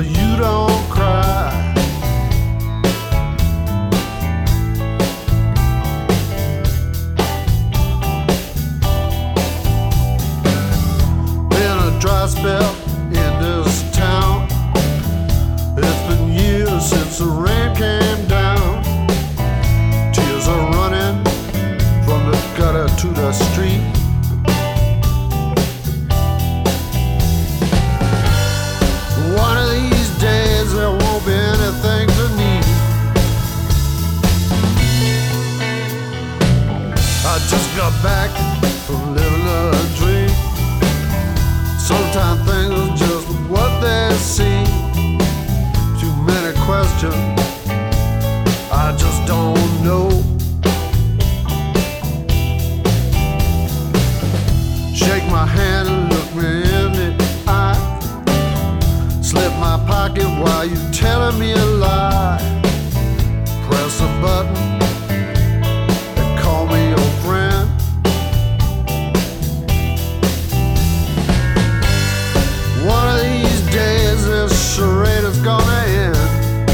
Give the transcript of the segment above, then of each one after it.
you don't cry. Been a dry spell in this town. It's been years since the rain came down. Tears are running from the gutter to the street. One of these days there won't be anything to need. I just got back from living a dream. Sometimes things are just what they seem. Too many questions, I just don't know. Shake my hand and look me in the eye. Slip my pocket while you telling me a lie. Press a button and call me your friend. One of these days this charade is gonna end.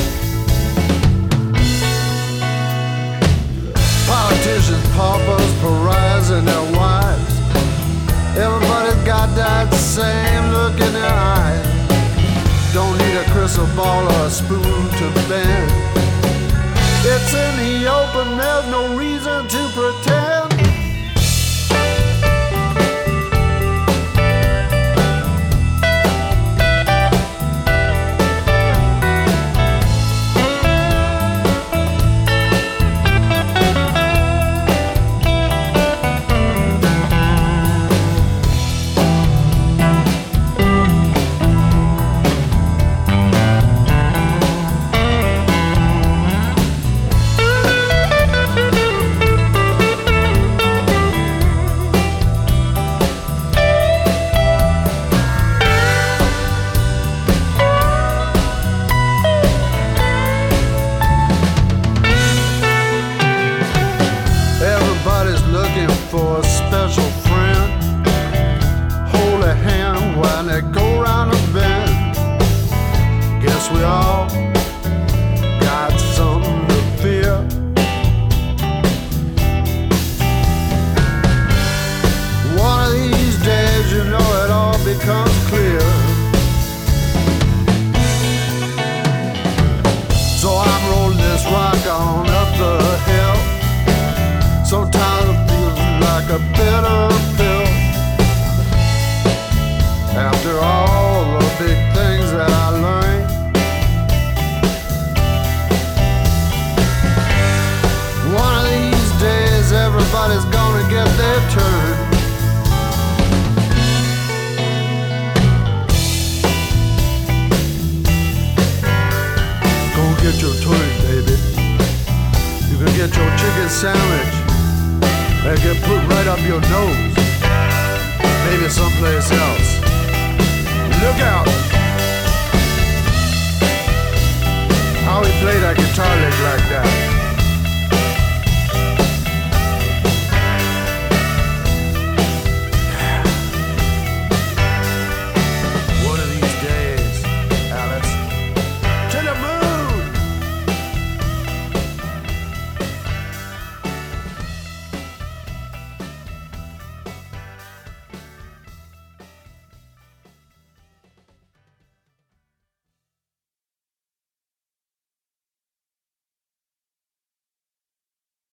Politicians, paupers, pariahs and their wives. Everybody's got that same look in their eyes. Don't need a crystal ball or a spoon to bend. It's in the open, there's no reason to pretend. For a special friend, hold a hand while they go round the bend. Guess we all got something to fear. One of these days, you know, it all becomes clear. So I'm rolling this rock on up the hill. Sometimes it feels like a bitter pill. After all the big things that I learned, one of these days everybody's gonna get their turn. Go get your turn, baby. You can get your chicken sandwich and get put right up your nose, maybe someplace else. Look out! How he play that guitar lick like that?